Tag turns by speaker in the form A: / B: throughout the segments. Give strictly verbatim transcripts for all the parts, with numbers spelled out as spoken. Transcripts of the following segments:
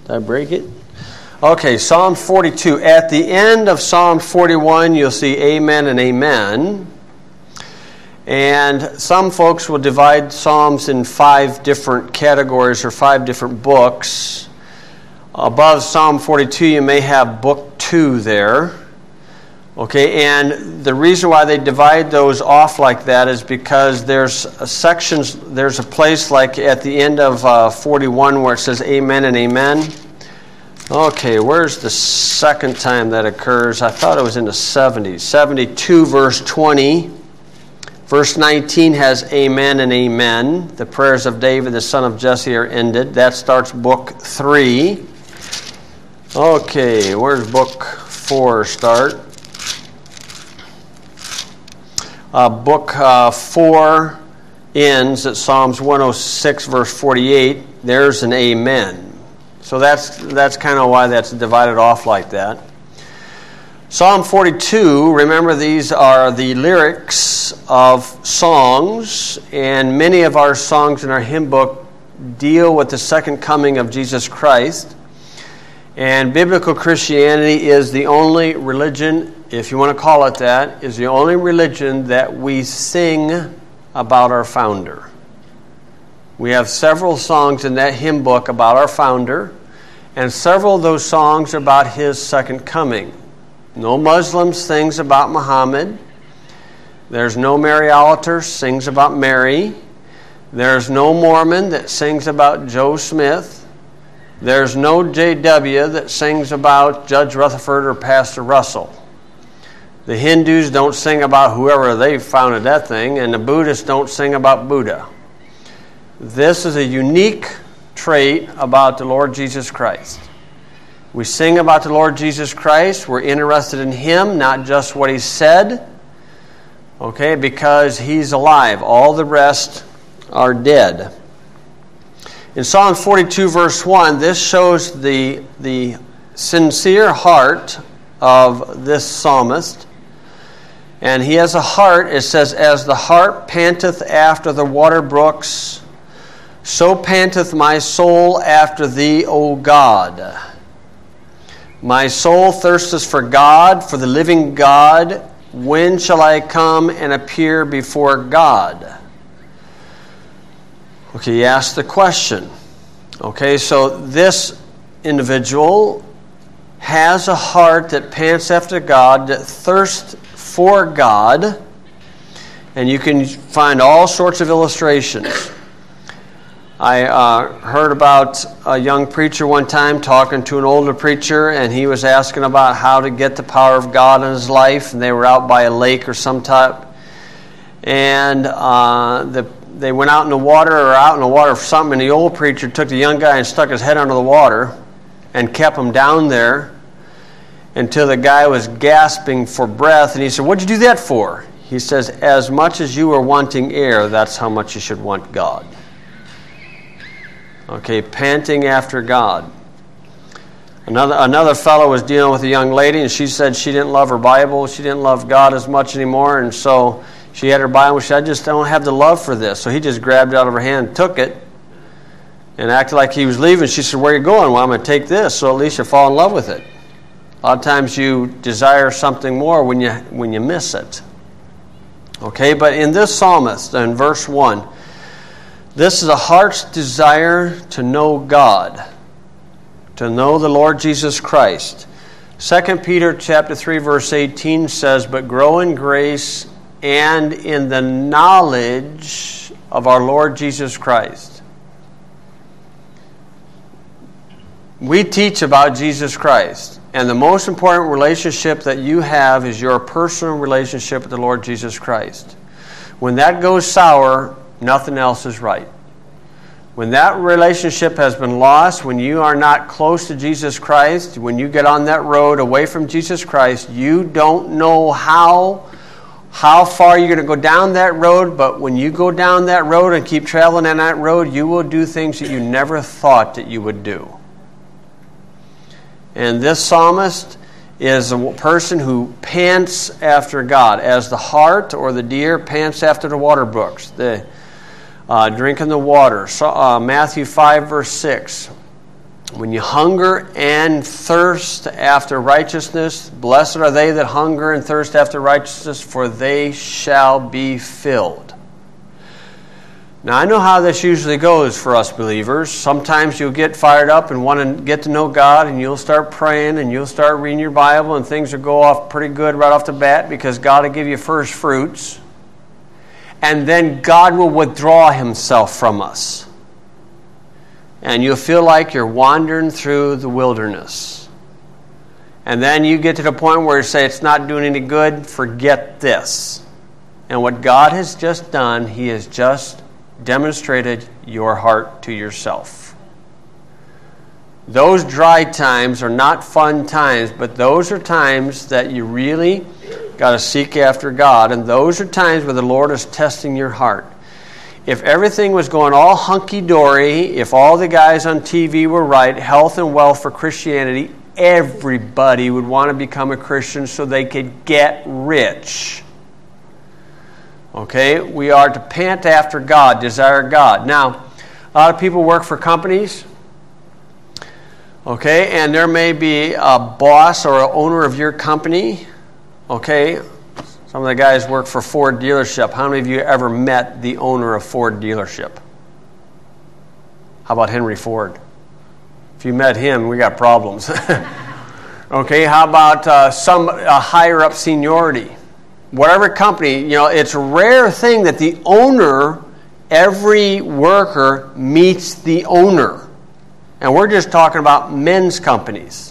A: Did I break it? Okay, Psalm forty-two. At the end of Psalm forty-one, you'll see amen and amen. And some folks will divide Psalms in five different categories or five different books. Above Psalm forty-two, you may have book two there. Okay, and the reason why they divide those off like that is because there's a sections, there's a place like at the end of uh, forty-one where it says amen and amen. Okay, where's the second time that occurs? I thought it was in the seventies. seventy-two, verse twenty. Verse nineteen has amen and amen. The prayers of David, the son of Jesse, are ended. That starts book three. Okay, where's book four start? Uh, book uh, four ends at Psalms one oh six, verse forty-eight. There's an amen. So that's that's kind of why that's divided off like that. Psalm forty-two, remember these are the lyrics of songs, and many of our songs in our hymn book deal with the second coming of Jesus Christ. And biblical Christianity is the only religion, if you want to call it that, is the only religion that we sing about our founder. We have several songs in that hymn book about our founder, and several of those songs are about his second coming. No Muslim sings about Muhammad. There's no Mary Oliver sings about Mary. There's no Mormon that sings about Joe Smith. There's no J W that sings about Judge Rutherford or Pastor Russell. The Hindus don't sing about whoever they founded that thing, and the Buddhists don't sing about Buddha. This is a unique trait about the Lord Jesus Christ. We sing about the Lord Jesus Christ. We're interested in Him, not just what He said, okay, because He's alive. All the rest are dead. In Psalm forty-two, verse one, this shows the, the sincere heart of this psalmist. And he has a heart, it says, as the hart panteth after the water brooks, so panteth my soul after thee, O God. My soul thirsteth for God, for the living God. When shall I come and appear before God? Okay, you ask the question. Okay, so this individual has a heart that pants after God, that thirsts for God, and you can find all sorts of illustrations. I uh, heard about a young preacher one time talking to an older preacher, and he was asking about how to get the power of God in his life, and they were out by a lake or some type, and uh, the, they went out in the water or out in the water for something, and the old preacher took the young guy and stuck his head under the water and kept him down there until the guy was gasping for breath, and he said, "What'd you do that for?" He says, "As much as you are wanting air, that's how much you should want God." Okay, panting after God. Another another fellow was dealing with a young lady, and she said she didn't love her Bible. She didn't love God as much anymore, and so she had her Bible. She said, "I just don't have the love for this." So he just grabbed it out of her hand, took it, and acted like he was leaving. She said, "Where are you going?" "Well, I'm going to take this, so at least you fall in love with it." A lot of times you desire something more when you when you miss it. Okay, but in this psalmist, in verse one, this is a heart's desire to know God, to know the Lord Jesus Christ. Second Peter chapter three, verse eighteen says, "But grow in grace and in the knowledge of our Lord Jesus Christ." We teach about Jesus Christ, and the most important relationship that you have is your personal relationship with the Lord Jesus Christ. When that goes sour, nothing else is right. When that relationship has been lost, when you are not close to Jesus Christ, when you get on that road away from Jesus Christ, you don't know how how far you're going to go down that road, but when you go down that road and keep traveling on that road, you will do things that you never thought that you would do. And this psalmist is a person who pants after God, as the hart or the deer pants after the water brooks, the uh, drinking the water. So, uh, Matthew five, verse six. When you hunger and thirst after righteousness, blessed are they that hunger and thirst after righteousness, for they shall be filled. Now, I know how this usually goes for us believers. Sometimes you'll get fired up and want to get to know God, and you'll start praying, and you'll start reading your Bible, and things will go off pretty good right off the bat because God will give you first fruits. And then God will withdraw Himself from us. And you'll feel like you're wandering through the wilderness. And then you get to the point where you say, it's not doing any good, forget this. And what God has just done, He has just demonstrated your heart to yourself. Those dry times are not fun times, but those are times that you really got to seek after God. And those are times where the Lord is testing your heart. If everything was going all hunky-dory, if all the guys on T V were right, health and wealth for Christianity, everybody would want to become a Christian so they could get rich. Okay? We are to pant after God, desire God. Now, a lot of people work for companies. Okay? And there may be a boss or an owner of your company. Okay? Some of the guys work for Ford dealership. How many of you ever met the owner of Ford dealership? How about Henry Ford? If you met him, we got problems. Okay, how about uh, some uh, higher up seniority? Whatever company, you know, it's a rare thing that the owner, every worker meets the owner. And we're just talking about men's companies.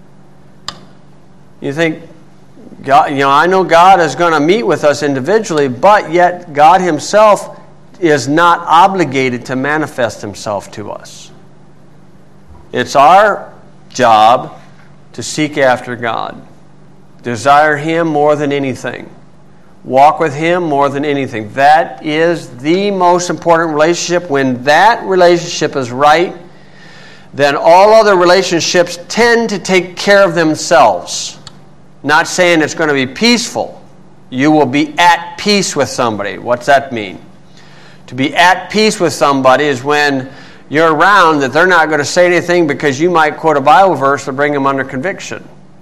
A: You think, God, you know, I know God is going to meet with us individually, but yet God Himself is not obligated to manifest Himself to us. It's our job to seek after God. Desire Him more than anything. Walk with Him more than anything. That is the most important relationship. When that relationship is right, then all other relationships tend to take care of themselves. Not saying it's going to be peaceful. You will be at peace with somebody. What's that mean? To be at peace with somebody is when you're around that they're not going to say anything because you might quote a Bible verse to bring them under conviction.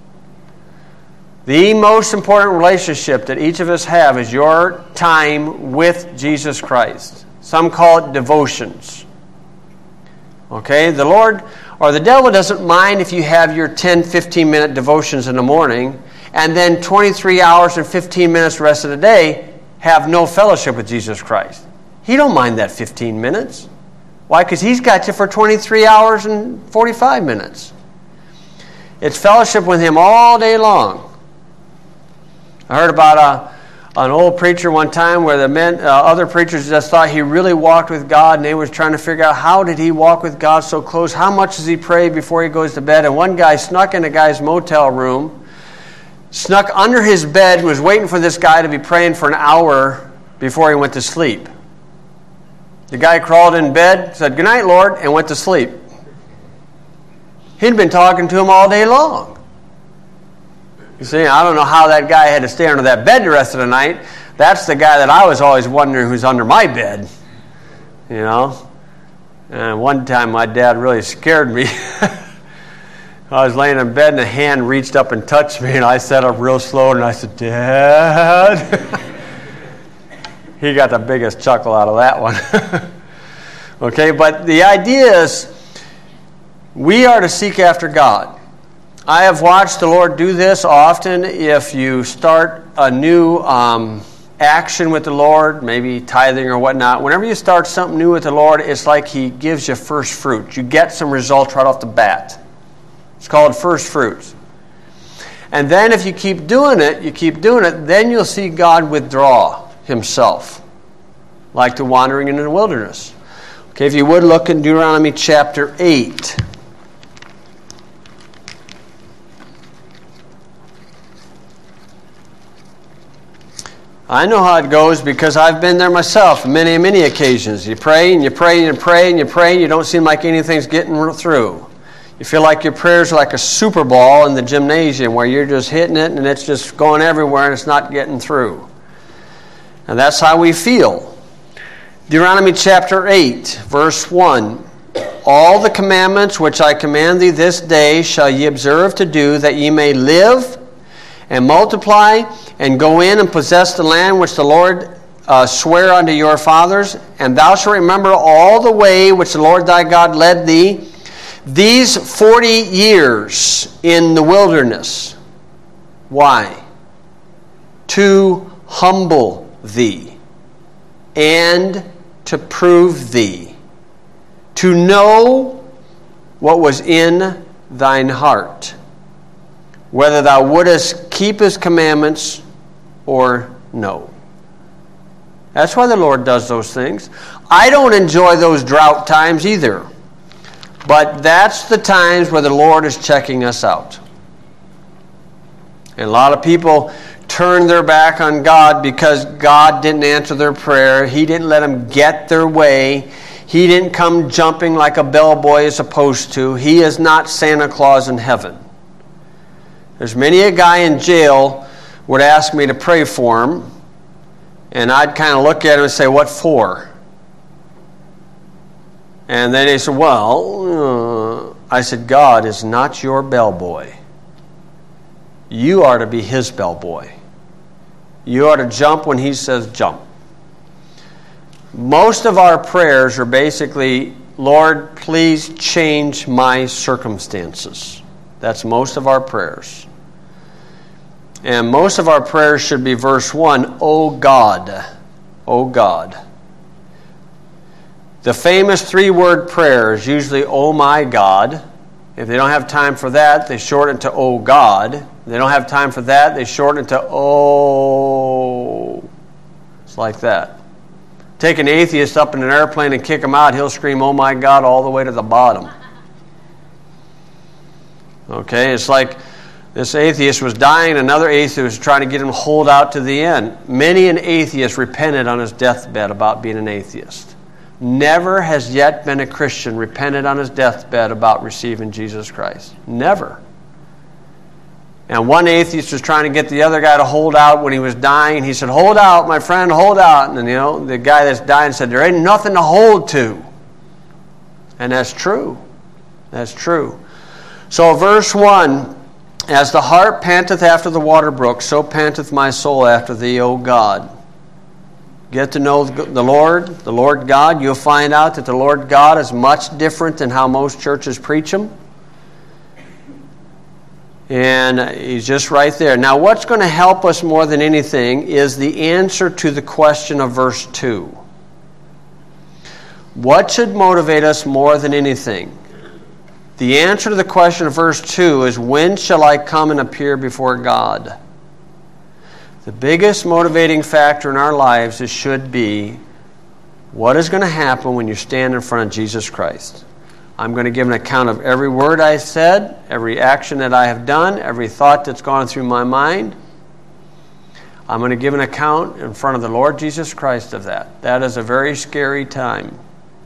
A: The most important relationship that each of us have is your time with Jesus Christ. Some call it devotions. Okay? The Lord or the devil doesn't mind if you have your ten, fifteen minute devotions in the morning and then twenty-three hours and fifteen minutes the rest of the day have no fellowship with Jesus Christ. He don't mind that fifteen minutes. Why? Because He's got you for twenty-three hours and forty-five minutes. It's fellowship with Him all day long. I heard about a, an old preacher one time where the men, uh, other preachers just thought he really walked with God, and they was trying to figure out how did he walk with God so close? How much does he pray before he goes to bed? And one guy snuck in a guy's motel room, snuck under his bed, and was waiting for this guy to be praying for an hour before he went to sleep. The guy crawled in bed, said, "Good night, Lord," and went to sleep. He'd been talking to him all day long. You see, I don't know how that guy had to stay under that bed the rest of the night. That's the guy that I was always wondering who's under my bed. You know? And one time my dad really scared me. I was laying in bed and a hand reached up and touched me, and I sat up real slow and I said, "Dad." He got the biggest chuckle out of that one. Okay, but the idea is we are to seek after God. I have watched the Lord do this often. If you start a new um, action with the Lord, maybe tithing or whatnot, whenever you start something new with the Lord, it's like He gives you first fruits. You get some results right off the bat. It's called first fruits. And then if you keep doing it, you keep doing it, then you'll see God withdraw Himself, like the wandering into the wilderness. Okay, if you would look in Deuteronomy chapter eight. I know how it goes because I've been there myself many, many occasions. You pray and you pray and you pray and you pray and you don't seem like anything's getting through. You feel like your prayers are like a Super Bowl in the gymnasium where you're just hitting it and it's just going everywhere and it's not getting through. And that's how we feel. Deuteronomy chapter eight, verse one. All the commandments which I command thee this day shall ye observe to do, that ye may live and multiply, and go in and possess the land which the Lord uh, sware unto your fathers. And thou shalt remember all the way which the Lord thy God led thee these forty years in the wilderness. Why? To humble thee and to prove thee, to know what was in thine heart, whether thou wouldest keep his commandments or no. That's why the Lord does those things. I don't enjoy those drought times either, but that's the times where the Lord is checking us out. And a lot of people turn their back on God because God didn't answer their prayer. He didn't let them get their way. He didn't come jumping like a bellboy is supposed to. He is not Santa Claus in heaven. There's many a guy in jail would ask me to pray for him, and I'd kind of look at him and say, what for? And then they said, well, uh, I said, God is not your bellboy. You are to be his bellboy. You are to jump when he says jump. Most of our prayers are basically, Lord, please change my circumstances. That's most of our prayers. And most of our prayers should be verse one, O God, O God. The famous three-word prayer is usually, oh my God. If they don't have time for that, they shorten it to, oh God. If they don't have time for that, they shorten it to, oh. It's like that. Take an atheist up in an airplane and kick him out, he'll scream, oh my God, all the way to the bottom. Okay, it's like this atheist was dying, another atheist was trying to get him to hold out to the end. Many an atheist repented on his deathbed about being an atheist. Never has yet been a Christian repented on his deathbed about receiving Jesus Christ. Never. And one atheist was trying to get the other guy to hold out when he was dying. He said, hold out, my friend, hold out. And, you know, the guy that's dying said, there ain't nothing to hold to. And that's true. That's true. So verse one, as the hart panteth after the water brook, so panteth my soul after thee, O God. Get to know the Lord, the Lord God. You'll find out that the Lord God is much different than how most churches preach Him. And He's just right there. Now, what's going to help us more than anything is the answer to the question of verse two. What should motivate us more than anything? The answer to the question of verse two is, when shall I come and appear before God? The biggest motivating factor in our lives is, should be, what is going to happen when you stand in front of Jesus Christ? I'm going to give an account of every word I said, every action that I have done, every thought that's gone through my mind. I'm going to give an account in front of the Lord Jesus Christ of that. That is a very scary time.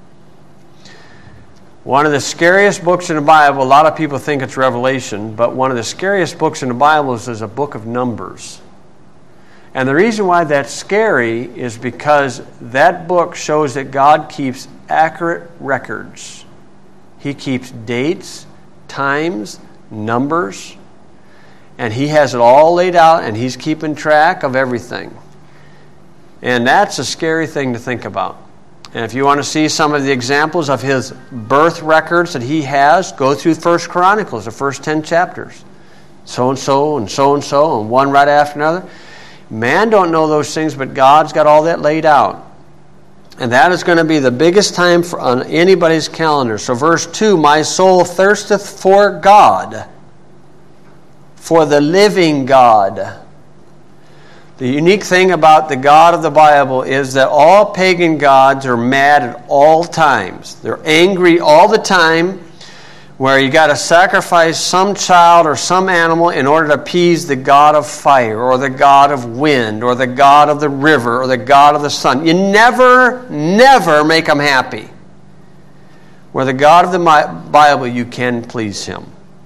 A: One of the scariest books in the Bible, a lot of people think it's Revelation, but one of the scariest books in the Bible is, is a book of Numbers. And the reason why that's scary is because that book shows that God keeps accurate records. He keeps dates, times, numbers, and He has it all laid out, and He's keeping track of everything. And that's a scary thing to think about. And if you want to see some of the examples of His birth records that He has, go through First Chronicles, the first ten chapters. So-and-so and so-and-so, and one right after another. Man don't know those things, but God's got all that laid out. And that is going to be the biggest time for, on anybody's calendar. So verse two, my soul thirsteth for God, for the living God. The unique thing about the God of the Bible is that all pagan gods are mad at all times. They're angry all the time, where you got to sacrifice some child or some animal in order to appease the God of fire, or the God of wind, or the God of the river, or the God of the sun. You never, never make them happy. Where the God of the Bible, you can please Him.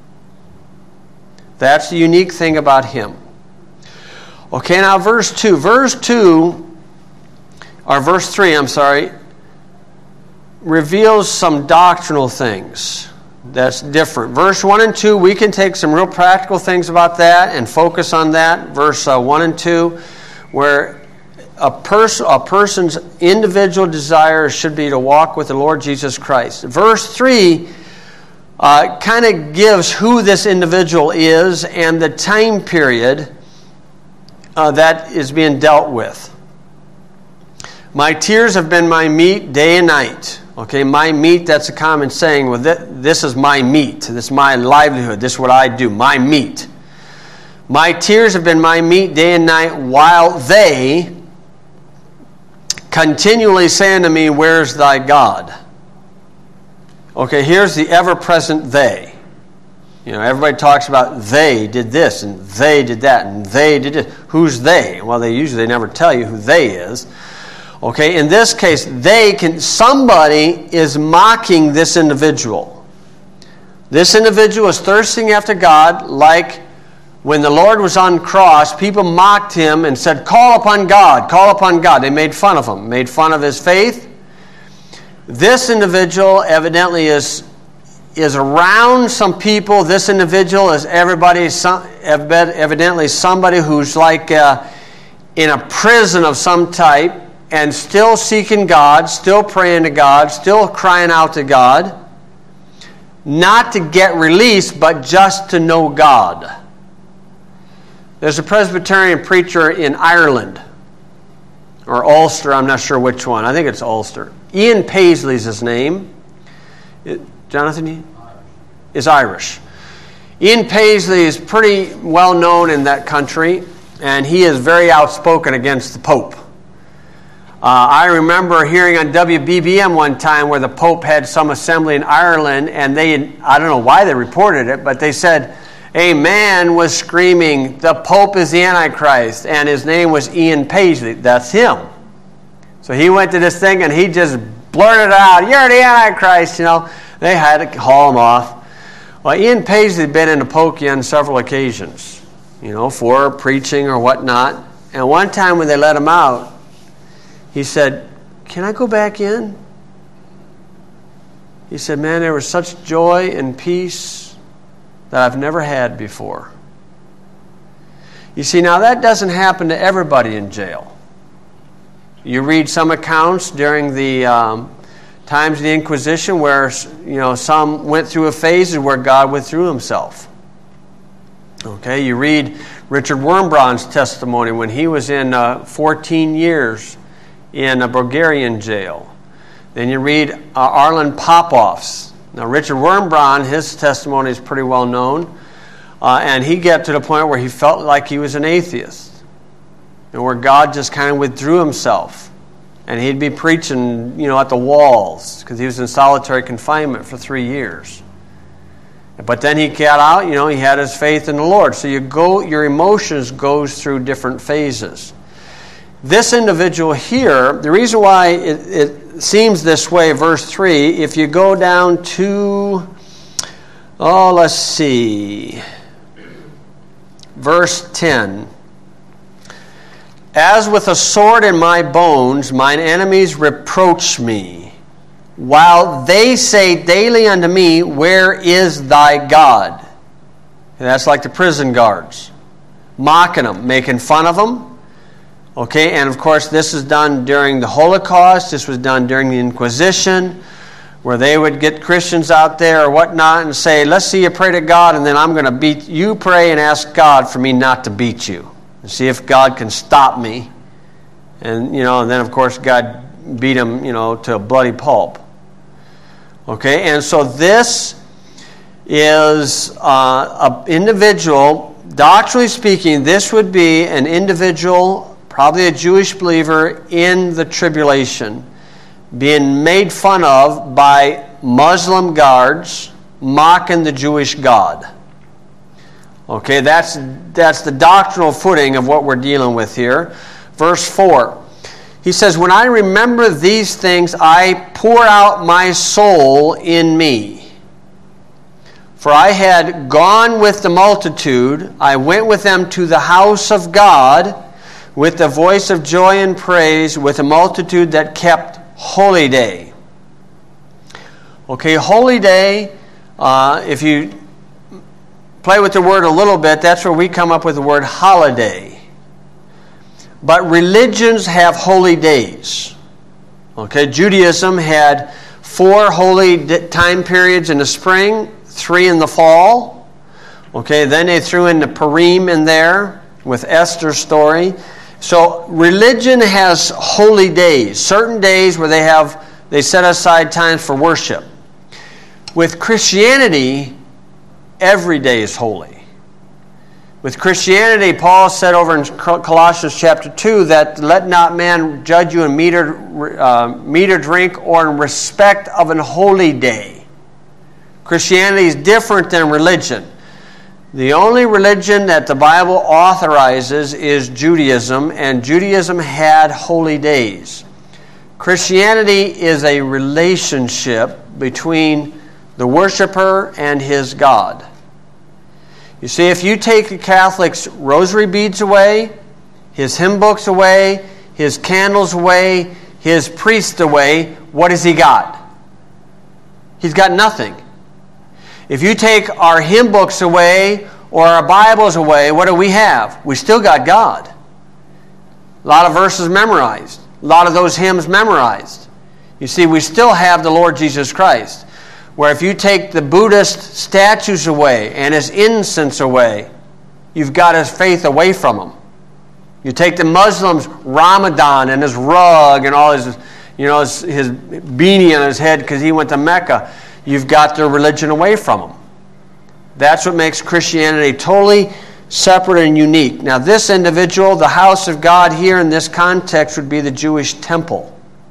A: That's the unique thing about Him. Okay, now verse two. Verse two, or verse three, I'm sorry. reveals some doctrinal things that's different. Verse one and two, we can take some real practical things about that and focus on that. Verse uh, one and two, where a, pers- a person's individual desire should be to walk with the Lord Jesus Christ. Verse three uh, kind of gives who this individual is and the time period uh, that is being dealt with. My tears have been my meat day and night. Okay, my meat, that's a common saying. Well, th- this is my meat. This is my livelihood. This is what I do. My meat. My tears have been my meat day and night, while they continually say unto me, where's thy God? Okay, here's the ever-present they. You know, everybody talks about they did this, and they did that, and they did it. Who's they? Well, they usually they never tell you who they is. Okay, in this case, they can. Somebody is mocking this individual. This individual is thirsting after God, like when the Lord was on the cross, people mocked him and said, call upon God, call upon God. They made fun of him, made fun of his faith. This individual evidently is, is around some people. This individual is everybody, some, evidently somebody who's like uh, in a prison of some type, and still seeking God, still praying to God, still crying out to God, not to get released, but just to know God. There's a Presbyterian preacher in Ireland, or Ulster, I'm not sure which one. I think it's Ulster. Ian Paisley's his name. It, Jonathan? Is Irish. Ian Paisley is pretty well known in that country, and he is very outspoken against the Pope. Uh, I remember hearing on W B B M one time where the Pope had some assembly in Ireland, and they, I don't know why they reported it, but they said a man was screaming, the Pope is the Antichrist, and his name was Ian Paisley. That's him. So he went to this thing and he just blurted out, you're the Antichrist, you know. They had to haul him off. Well, Ian Paisley had been in the pokey on several occasions, you know, for preaching or whatnot. And one time when they let him out, he said, can I go back in? He said, man, there was such joy and peace that I've never had before. You see, now that doesn't happen to everybody in jail. You read some accounts during the um, times of the Inquisition where, you know, some went through a phase where God withdrew himself. Okay, you read Richard Wurmbrand's testimony when he was in uh, fourteen years in a Bulgarian jail. Then you read uh, Arlen Popoff's. Now, Richard Wurmbrand, his testimony is pretty well known, uh, and he got to the point where he felt like he was an atheist, and where God just kind of withdrew himself, and he'd be preaching, you know, at the walls because he was in solitary confinement for three years. But then he got out, you know, he had his faith in the Lord. So you go, your emotions goes through different phases. This individual here, the reason why it, it seems this way, verse three, if you go down to, oh, let's see, verse ten. As with a sword in my bones, mine enemies reproach me, while they say daily unto me, where is thy God? And that's like the prison guards, mocking them, making fun of them. Okay, and of course this is done during the Holocaust. This was done during the Inquisition, where they would get Christians out there or whatnot and say, let's see you pray to God, and then I'm going to beat you. Pray and ask God for me not to beat you, and see if God can stop me. And, you know, and then of course God beat him, you know, to a bloody pulp. Okay, and so this is uh, an individual, doctrinally speaking, this would be an individual, probably a Jewish believer in the tribulation, being made fun of by Muslim guards, mocking the Jewish God. Okay, that's that's the doctrinal footing of what we're dealing with here. Verse four, he says, when I remember these things, I pour out my soul in me. For I had gone with the multitude, I went with them to the house of God, with the voice of joy and praise, with a multitude that kept holy day. Okay, holy day, uh, if you play with the word a little bit, that's where we come up with the word holiday. But religions have holy days. Okay, Judaism had four holy time periods in the spring, three in the fall. Okay, then they threw in the Purim in there with Esther's story. So religion has holy days, certain days where they have they set aside times for worship. With Christianity, every day is holy. With Christianity, Paul said over in Colossians chapter two that let not man judge you in meat or, uh, meat or drink or in respect of an holy day. Christianity is different than religion. The only religion that the Bible authorizes is Judaism, and Judaism had holy days. Christianity is a relationship between the worshiper and his God. You see, if you take a Catholic's rosary beads away, his hymn books away, his candles away, his priest away, what has he got? He's got nothing. If you take our hymn books away or our Bibles away, what do we have? We still got God. A lot of verses memorized. A lot of those hymns memorized. You see, we still have the Lord Jesus Christ. Where if you take the Buddhist statues away and his incense away, you've got his faith away from him. You take the Muslims' Ramadan and his rug and all his, you know, his, his beanie on his head because he went to Mecca, you've got their religion away from him. That's what makes Christianity totally separate and unique. Now this individual, the house of God here in this context would be the Jewish temple.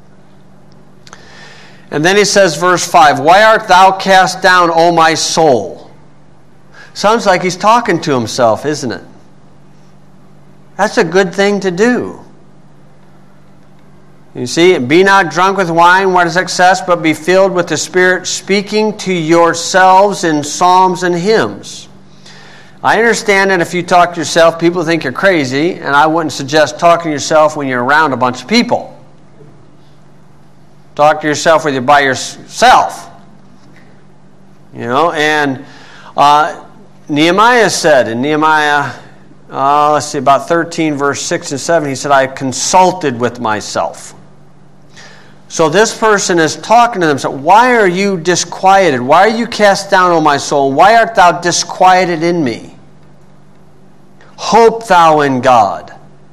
A: And then he says, verse five, why art thou cast down, O my soul? Sounds like he's talking to himself, isn't it? That's a good thing to do. You see, be not drunk with wine, what is excess, but be filled with the Spirit, speaking to yourselves in psalms and hymns. I understand that if you talk to yourself, people think you're crazy, and I wouldn't suggest talking to yourself when you're around a bunch of people. Talk to yourself when you're by yourself. You know, and uh, Nehemiah said in Nehemiah, uh, let's see, about thirteen, verse six and seven, he said, I consulted with myself. So this person is talking to themselves. Why are you disquieted? Why are you cast down, O my soul? Why art thou disquieted in me? Hope thou in God.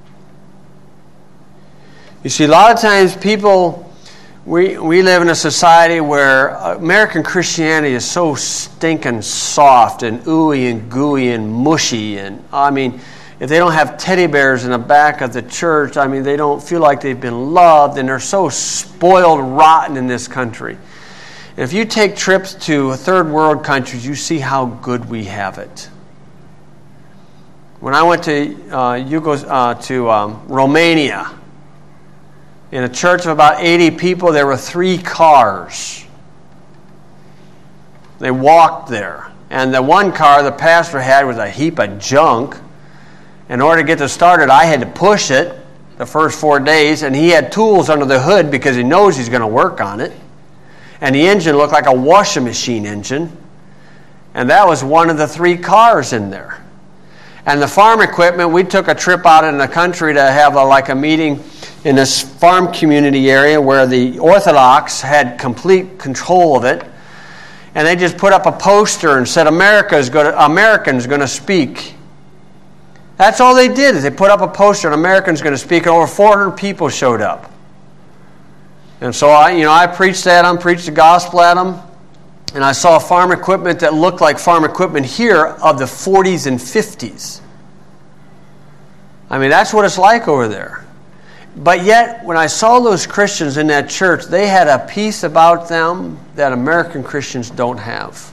A: You see, a lot of times people... We we live in a society where American Christianity is so stinking soft and ooey and gooey and mushy. And I mean, if they don't have teddy bears in the back of the church, I mean, they don't feel like they've been loved, and they're so spoiled rotten in this country. And if you take trips to third world countries, you see how good we have it. When I went to uh, Yugos, uh, to um, Romania, in a church of about eighty people, there were three cars. They walked there. And the one car the pastor had was a heap of junk. In order to get this started, I had to push it the first four days, and he had tools under the hood because he knows he's going to work on it. And the engine looked like a washing machine engine. And that was one of the three cars in there. And the farm equipment, we took a trip out in the country to have a, like a meeting in this farm community area where the Orthodox had complete control of it. And they just put up a poster and said, America is going to, Americans going to speak. That's all they did, is they put up a poster and Americans going to speak, and over four hundred people showed up. And so I, you know, I preached at them, preached the gospel at them, and I saw farm equipment that looked like farm equipment here of the forties and fifties. I mean, that's what it's like over there. But yet, when I saw those Christians in that church, they had a peace about them that American Christians don't have.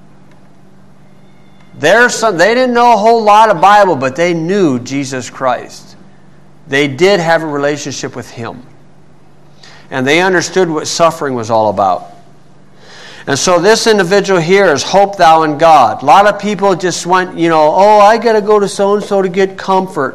A: There's some, they didn't know a whole lot of Bible, but they knew Jesus Christ. They did have a relationship with Him. And they understood what suffering was all about. And so this individual here is hope thou in God. A lot of people just went, you know, oh, I got to go to so-and-so to get comfort.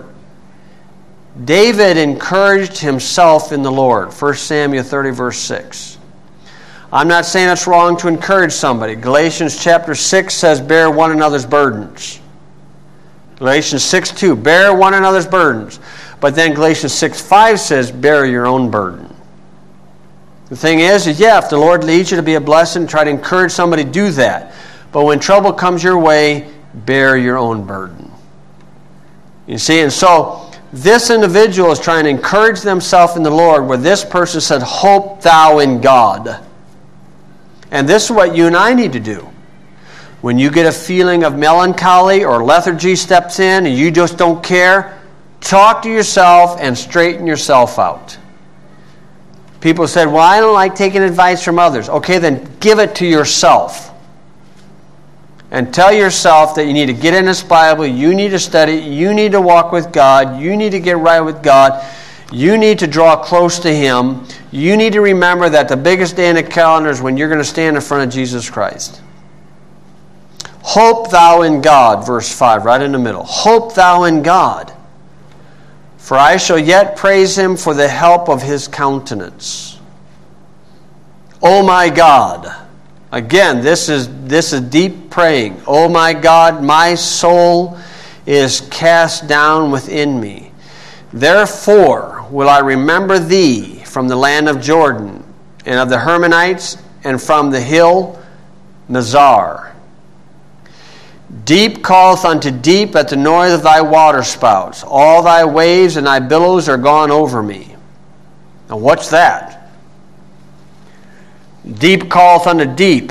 A: David encouraged himself in the Lord. First Samuel thirty, verse six. I'm not saying it's wrong to encourage somebody. Galatians chapter six says, bear one another's burdens. Galatians six two, bear one another's burdens. But then Galatians six five says, bear your own burden. The thing is, is, yeah, if the Lord leads you to be a blessing, try to encourage somebody, do that. But when trouble comes your way, bear your own burden. You see, and so this individual is trying to encourage themselves in the Lord, where this person said, hope thou in God. And this is what you and I need to do. When you get a feeling of melancholy or lethargy steps in and you just don't care, talk to yourself and straighten yourself out. People said, well, I don't like taking advice from others. Okay, then give it to yourself. And tell yourself that you need to get in this Bible, you need to study, you need to walk with God, you need to get right with God, you need to draw close to Him, you need to remember that the biggest day in the calendar is when you're going to stand in front of Jesus Christ. Hope thou in God, verse five, right in the middle. Hope thou in God, for I shall yet praise Him for the help of His countenance. O my God. Again, this is this is deep praying. O my God, my soul is cast down within me. Therefore will I remember Thee from the land of Jordan, and of the Hermonites, and from the hill Mizar. Deep calleth unto deep at the noise of Thy waterspouts. All Thy waves and Thy billows are gone over me. Now what's that? Deep calleth unto deep.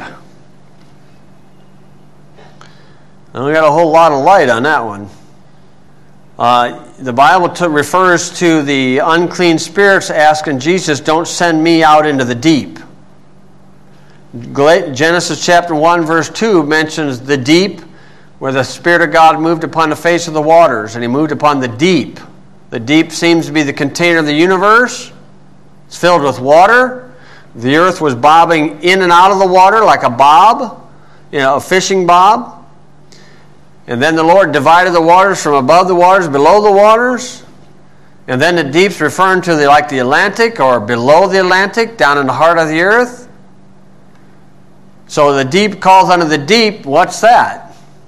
A: And we got a whole lot of light on that one. Uh, the Bible t- refers to the unclean spirits asking Jesus, don't send me out into the deep. Genesis chapter one verse two mentions the deep, where the Spirit of God moved upon the face of the waters, and He moved upon the deep. The deep seems to be the container of the universe. It's filled with water. The earth was bobbing in and out of the water like a bob, you know, a fishing bob. And then the Lord divided the waters from above the waters, below the waters. And then the deep's referring to the, like the Atlantic, or below the Atlantic, down in the heart of the earth. So the deep calls unto the deep. What's that?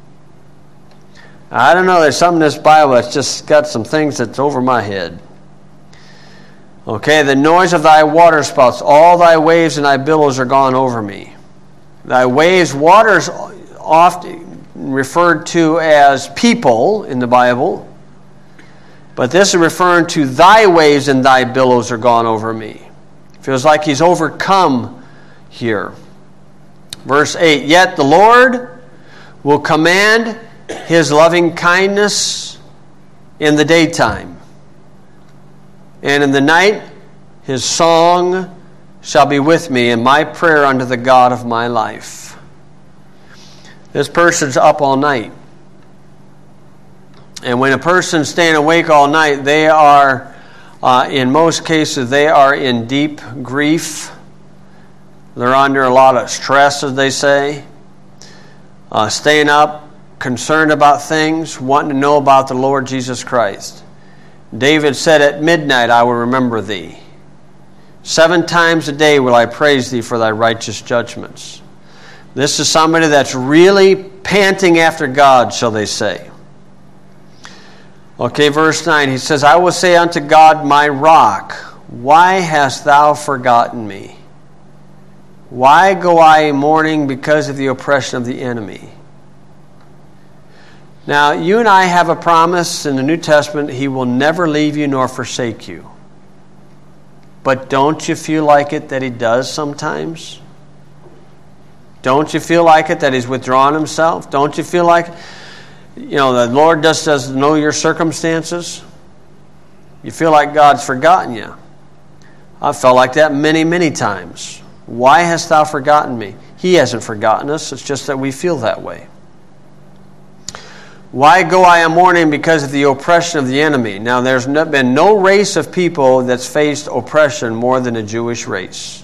A: I don't know. There's something in this Bible that's just got some things that's over my head. Okay, the noise of Thy waterspouts, all Thy waves and Thy billows are gone over me. Thy waves, waters often referred to as people in the Bible, but this is referring to Thy waves and Thy billows are gone over me. Feels like he's overcome here. Verse eight, yet the Lord will command His loving kindness in the daytime, and in the night His song shall be with me, and my prayer unto the God of my life. This person's up all night. And when a person's staying awake all night, they are, uh, in most cases, they are in deep grief. They're under a lot of stress, as they say. Uh, staying up, concerned about things, wanting to know about the Lord Jesus Christ. David said, at midnight I will remember Thee. Seven times a day will I praise Thee for Thy righteous judgments. This is somebody that's really panting after God, shall they say. Okay, verse nine, he says, I will say unto God, my rock, why hast Thou forgotten me? Why go I mourning because of the oppression of the enemy? Now, you and I have a promise in the New Testament, He will never leave you nor forsake you. But don't you feel like it that He does sometimes? Don't you feel like it that He's withdrawn Himself? Don't you feel like, you know, the Lord just doesn't know your circumstances? You feel like God's forgotten you. I've felt like that many, many times. Why hast Thou forgotten me? He hasn't forgotten us. It's just that we feel that way. Why go I a mourning because of the oppression of the enemy? Now, there's been no race of people that's faced oppression more than the Jewish race.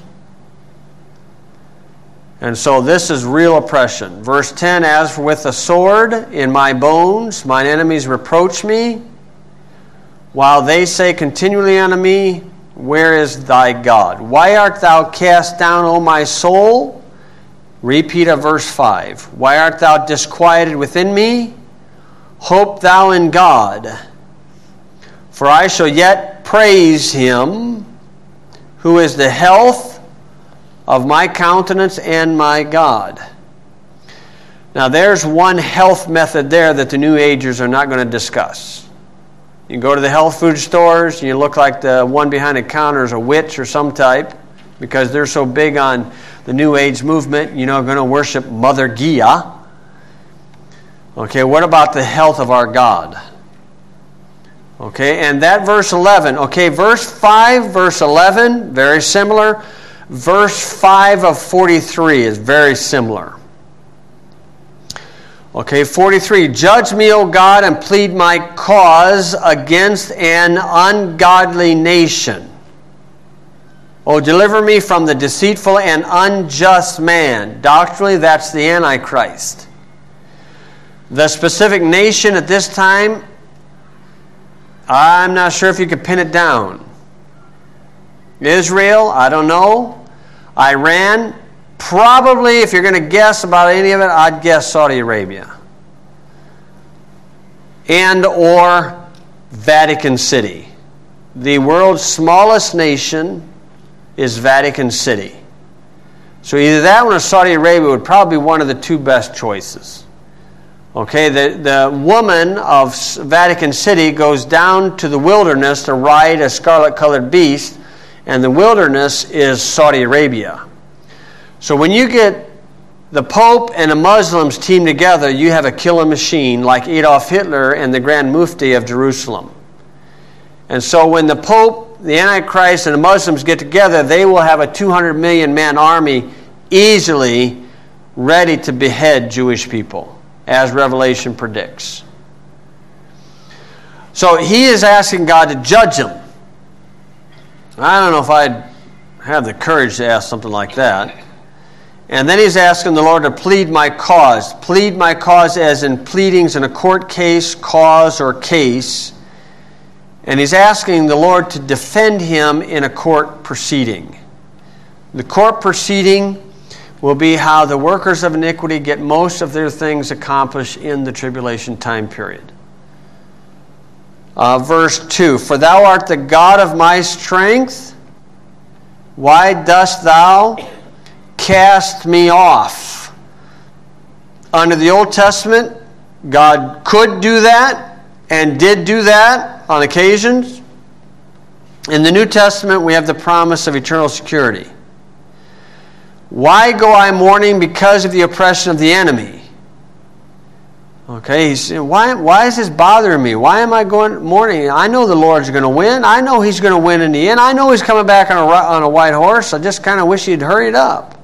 A: And so this is real oppression. Verse ten, as with a sword in my bones, mine enemies reproach me, while they say continually unto me, Where is thy God? Why art thou cast down, O my soul? Repeat of verse five. Why art thou disquieted within me? Hope thou in God. For I shall yet praise him, who is the health of my countenance and my God. Now there's one health method there that the New Agers are not going to discuss. You go to the health food stores, and you look like the one behind the counter is a witch or some type, because they're so big on the New Age movement, you know, going to worship Mother Gaia. Okay, what about the health of our God? Okay, and that verse eleven. Okay, verse five, verse eleven, very similar. Verse five of forty-three is very similar. Okay, forty-three. Judge me, O God, and plead my cause against an ungodly nation. O deliver me from the deceitful and unjust man. Doctrinally, that's the Antichrist. The specific nation at this time, I'm not sure if you could pin it down. Israel, I don't know. Iran, probably, if you're going to guess about any of it, I'd guess Saudi Arabia. And or Vatican City. The world's smallest nation is Vatican City. So either that one or Saudi Arabia would probably be one of the two best choices. Okay, the, the woman of Vatican City goes down to the wilderness to ride a scarlet-colored beast, and the wilderness is Saudi Arabia. So when you get the Pope and the Muslims team together, you have a killer machine like Adolf Hitler and the Grand Mufti of Jerusalem. And so when the Pope, the Antichrist, and the Muslims get together, they will have a two hundred million man army easily ready to behead Jewish people, as Revelation predicts. So he is asking God to judge them. I don't know if I'd have the courage to ask something like that. And then he's asking the Lord to plead my cause. Plead my cause as in pleadings in a court case, cause, or case. And he's asking the Lord to defend him in a court proceeding. The court proceeding will be how the workers of iniquity get most of their things accomplished in the tribulation time period. Uh, verse two, for thou art the God of my strength. Why dost thou cast me off? Under the Old Testament, God could do that and did do that on occasions. In the New Testament, we have the promise of eternal security. Why go I mourning because of the oppression of the enemy? Okay, he's saying, why, why is this bothering me? Why am I going mourning? I know the Lord's going to win. I know he's going to win in the end. I know he's coming back on a, on a white horse. I just kind of wish he'd hurried up.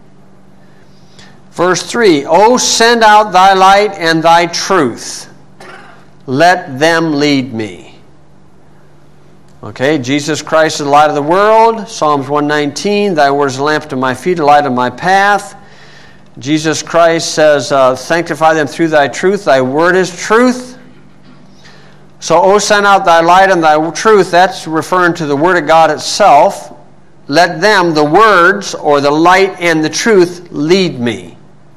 A: Verse three, O send out thy light and thy truth. Let them lead me. Okay, Jesus Christ is the light of the world. Psalms one nineteen, thy word is a lamp to my feet, a light on my path. Jesus Christ says, uh, sanctify them through thy truth. Thy word is truth. So, O send out thy light and thy truth, that's referring to the word of God itself. Let them, the words, or the light and the truth, lead me.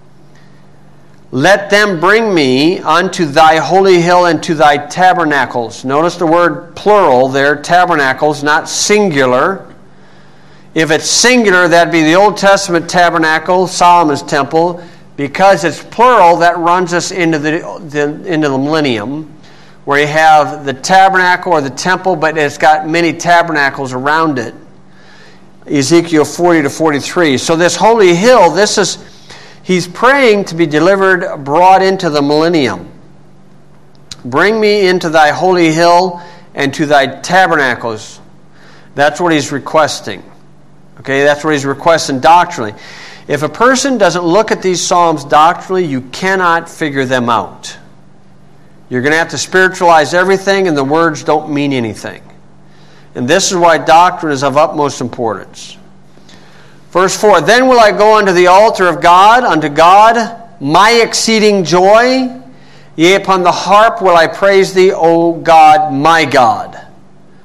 A: Let them bring me unto thy holy hill and to thy tabernacles. Notice the word plural there, tabernacles, not singular. If it's singular, that'd be the Old Testament tabernacle, Solomon's temple. Because it's plural, that runs us into the, the into the millennium, where you have the tabernacle or the temple, but it's got many tabernacles around it. Ezekiel forty to forty-three. So this holy hill, this is, he's praying to be delivered, brought into the millennium. Bring me into thy holy hill and to thy tabernacles. That's what he's requesting. Okay, that's what he's requesting doctrinally. If a person doesn't look at these Psalms doctrinally, you cannot figure them out. You're going to have to spiritualize everything, and the words don't mean anything. And this is why doctrine is of utmost importance. Verse four, then will I go unto the altar of God, unto God, my exceeding joy. Yea, upon the harp will I praise thee, O God, my God.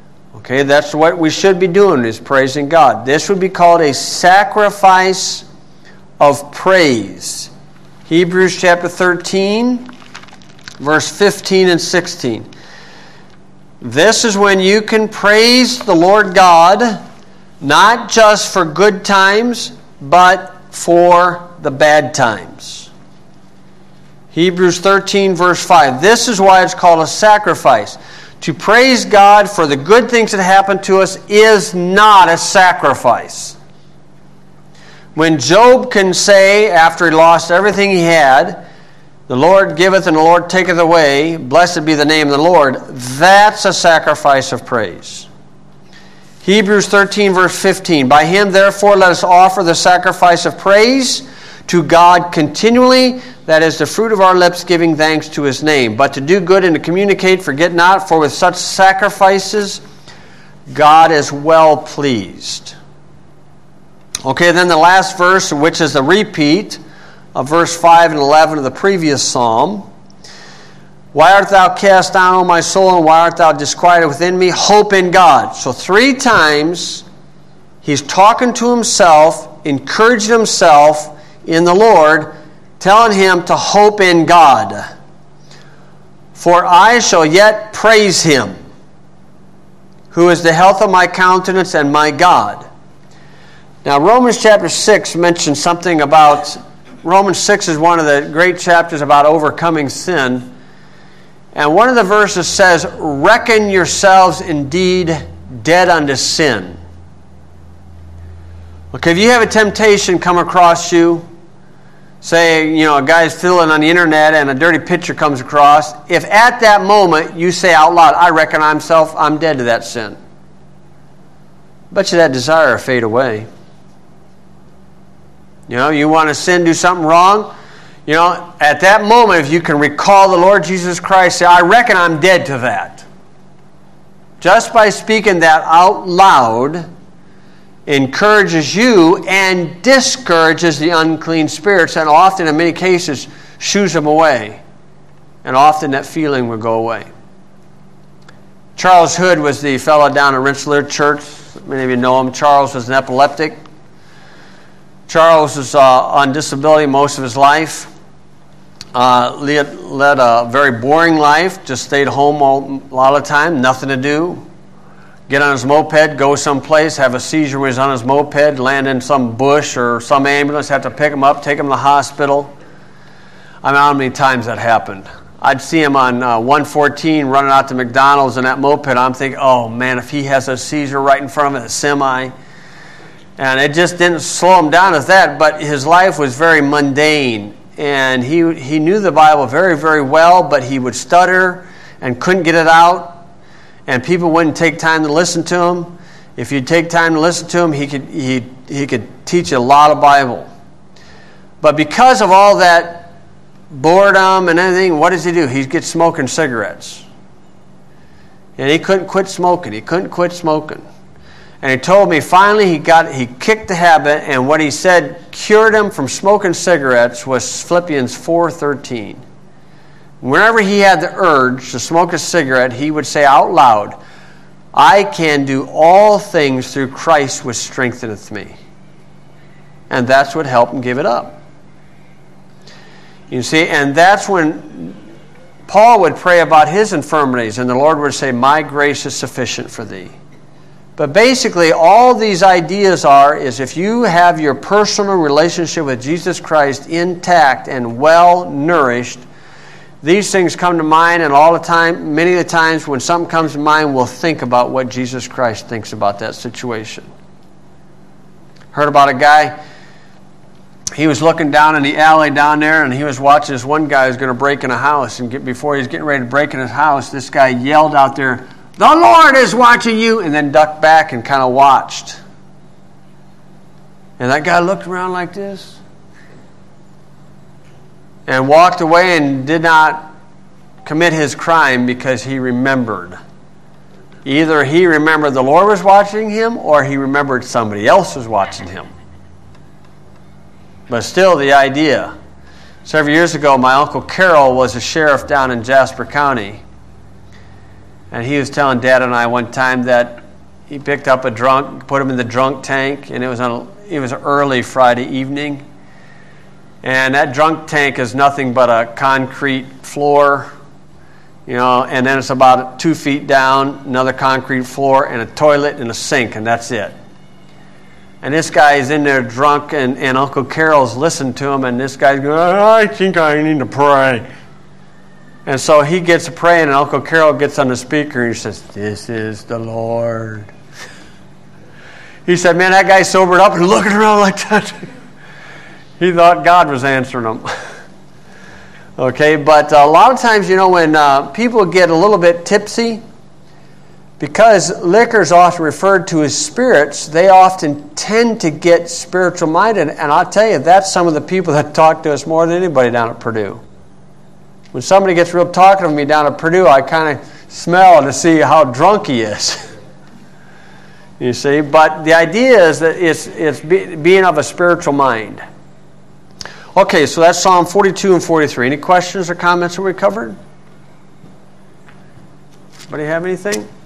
A: Okay, that's what we should be doing, is praising God. This would be called a sacrifice of praise. Hebrews chapter thirteen, verse fifteen and sixteen. This is when you can praise the Lord God, not just for good times, but for the bad times. Hebrews thirteen, verse five. This is why it's called a sacrifice. To praise God for the good things that happen to us is not a sacrifice. When Job can say, after he lost everything he had, the Lord giveth and the Lord taketh away, blessed be the name of the Lord, that's a sacrifice of praise. Hebrews thirteen, verse fifteen. By him, therefore, let us offer the sacrifice of praise to God continually, that is the fruit of our lips, giving thanks to his name. But to do good and to communicate, forget not, for with such sacrifices God is well pleased. Okay, then the last verse, which is a repeat of verse five and eleven of the previous psalm. Why art thou cast down, O my soul, and why art thou disquieted within me? Hope in God. So three times he's talking to himself, encouraging himself in the Lord, telling him to hope in God. For I shall yet praise him, who is the health of my countenance and my God. Now Romans chapter six mentions something about, Romans six is one of the great chapters about overcoming sin. And one of the verses says, reckon yourselves indeed dead unto sin. Okay, if you have a temptation come across you, say, you know, a guy's fiddling on the internet and a dirty picture comes across, if at that moment you say out loud, I reckon I'm self, I'm dead to that sin, bet you that desire will fade away. You know, you want to sin, do something wrong, you know, at that moment, if you can recall the Lord Jesus Christ, say, I reckon I'm dead to that. Just by speaking that out loud encourages you and discourages the unclean spirits, and often, in many cases, shoos them away. And often that feeling will go away. Charles Hood was the fellow down at Rensselaer Church. Many of you know him. Charles was an epileptic. Charles was uh, on disability most of his life. Uh, led, led a very boring life, just stayed home all, a lot of the time, nothing to do. Get on his moped, go someplace, have a seizure when he's on his moped, land in some bush or some ambulance, have to pick him up, take him to the hospital. I don't know how many times that happened. I'd see him on uh, one fourteen running out to McDonald's in that moped. I'm thinking, oh man, if he has a seizure right in front of him, a semi. And it just didn't slow him down as that, but his life was very mundane. And he he knew the Bible very, very well, but he would stutter and couldn't get it out. And people wouldn't take time to listen to him. If you'd take time to listen to him, he could he he could teach you a lot of Bible. But because of all that boredom and everything, what does he do? He gets smoking cigarettes. And he couldn't quit smoking. He couldn't quit smoking. And he told me finally he got he kicked the habit, and what he said cured him from smoking cigarettes was Philippians four thirteen. Whenever he had the urge to smoke a cigarette, he would say out loud, I can do all things through Christ which strengtheneth me. And that's what helped him give it up. You see, and that's when Paul would pray about his infirmities, and the Lord would say, my grace is sufficient for thee. But basically, all these ideas are, is if you have your personal relationship with Jesus Christ intact and well nourished, these things come to mind, and all the time, many of the times when something comes to mind, we'll think about what Jesus Christ thinks about that situation. Heard about a guy, he was looking down in the alley down there, and he was watching this one guy who was going to break in a house, and get, before he was getting ready to break in his house, this guy yelled out there, the Lord is watching you, and then ducked back and kind of watched. And that guy looked around like this and walked away and did not commit his crime because he remembered. Either he remembered the Lord was watching him, or he remembered somebody else was watching him. But still the idea. Several years ago, my Uncle Carol was a sheriff down in Jasper County. And he was telling Dad and I one time that he picked up a drunk, put him in the drunk tank, and it was on it was early Friday evening. And that drunk tank is nothing but a concrete floor, you know, and then it's about two feet down, another concrete floor, and a toilet and a sink, and that's it. And this guy is in there drunk, and, and Uncle Carol's listened to him, and this guy's going, I think I need to pray. And so he gets to praying, and Uncle Carol gets on the speaker, and he says, this is the Lord. He said, man, that guy sobered up and looking around like that. He thought God was answering him. Okay, but a lot of times, you know, when uh, people get a little bit tipsy, because liquor is often referred to as spirits, they often tend to get spiritual minded. And I'll tell you, that's some of the people that talk to us more than anybody down at Purdue. When somebody gets real talking to me down at Purdue, I kind of smell to see how drunk he is. You see, but the idea is that it's it's be, being of a spiritual mind. Okay, so that's Psalm forty-two and forty-three. Any questions or comments that we covered? Anybody have anything?